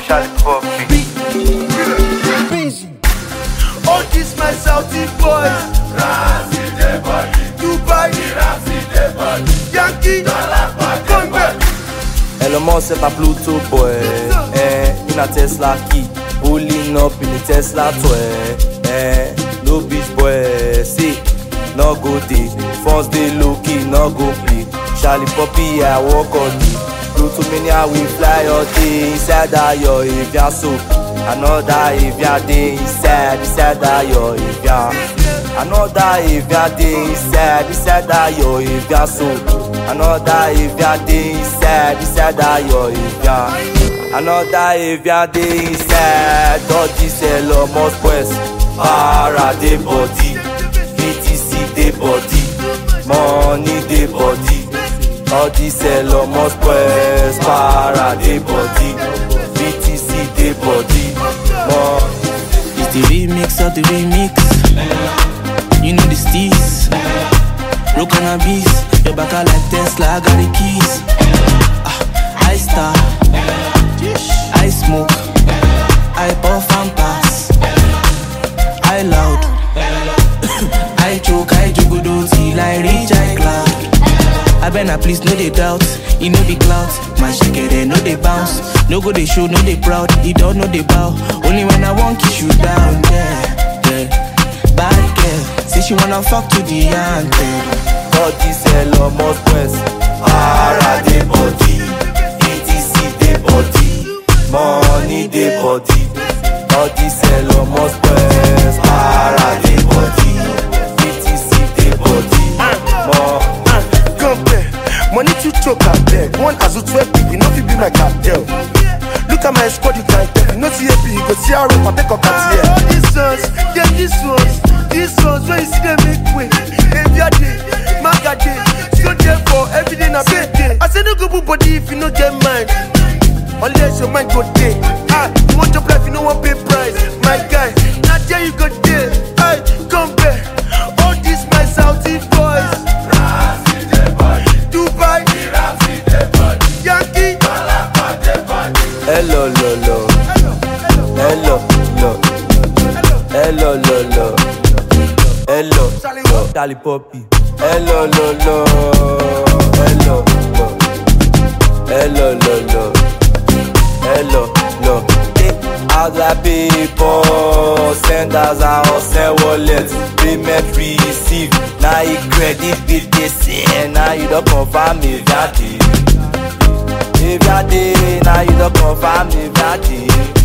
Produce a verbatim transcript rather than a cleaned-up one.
Charlie Poppy. All this my Saudi boys. Dubai, Yankee, come back. Elon Musk set a Pluto boy. Eh, in a Tesla key, pulling up in the Tesla toy. Eh, no beach boy. See, no go day. First day low key, no go play. Charlie Poppy, I walk all day. Pluto mania, we fly all day. Inside that yo, if ya so. Another if ya day inside, inside that yo, if ya. Another if ya day inside, inside that yo, if ya so. Another if ya day inside, inside that yo, if ya. Another if ya day inside, dodgy sell most quest. Para de body, B T C de body, money de body. All this sell most quest. Para de body, B T C de body, money. It's the remix of the remix. You know the steez. Rock on a beast. Your back out like Tesla, I got the keys. Ah, I star. I smoke. I puff and pass. I loud. I choke, I juggle till I reach I cloud. I better please no they doubt. You know the clouds. My shake it, no they bounce. No go they show, no they proud. You don't know they bow. Only when I want kiss you down. Yeah, yeah. Bad girl, say she wanna fuck to the anthem. All this Elon Musk quest. Para de body, B T C de body, money de body. All this Elon Musk quest. Para de body, B T C de body, money. Compare, money to choke and beg. One as a twelve people, not be my cartel. Look at my squad, you can't tell. You know C A P, you go see how I take a cat here. All these ones, yeah, these ones, these ones, when you see them make way. Every day, maga day, so there for every day na bed day. I say no go put body if you no get mine. Unless your mind go day. Ah, you want your life, you no want pay price. My guy, now there you go day. I compare, all these my Saudi boys. Dubai, Yankee. Hello, lo, lo. Hello, lo. Hello, lo, lo. Hello, lo. Charlie Poppy. Hello, lo, lo. Hello, lo. Hello, lo, lo. Hello, lo. Other people send us out, send wallets, payment receive. Now you credit bill they say, now you don't confirm if that is. If you day, now you don't confirm if that day.